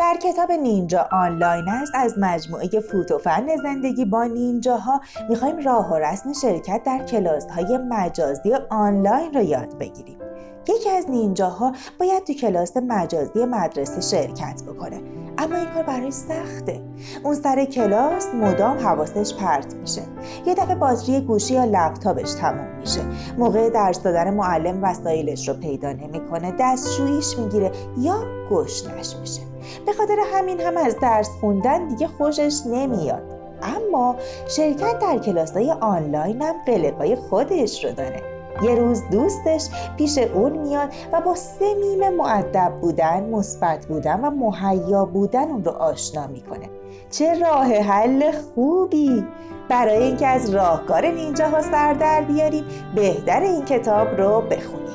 در کتاب نینجا آنلاین است از مجموعه فوت و فن زندگی با نینجاها میخوایم راه و رسم شرکت در کلاس‌های مجازی آنلاین رو یاد بگیریم. یکی از نینجاها باید تو کلاس مجازی مدرسه شرکت بکنه، اما این کار براش سخته. اون سر کلاس مدام حواسش پرت میشه. یه دفعه باتری گوشی یا لپتاپش تموم میشه. موقع درس دادن معلم وسایلش رو پیدا نمیکنه، دستشوییش میگیره یا گشنش میشه. به خاطر همین هم از درس خوندن دیگه خوشش نمیاد. اما شرکت در کلاس‌های آنلاین هم قلقای خودش رو داره. یه روز دوستش پیش اون میاد و با 3 میم مؤدب بودن، مثبت بودن و مهیا بودن اون رو آشنا میکنه. چه راه حل خوبی! برای اینکه از راهکار نینجاها سر در بیاریم بهتر این کتاب رو بخونیم.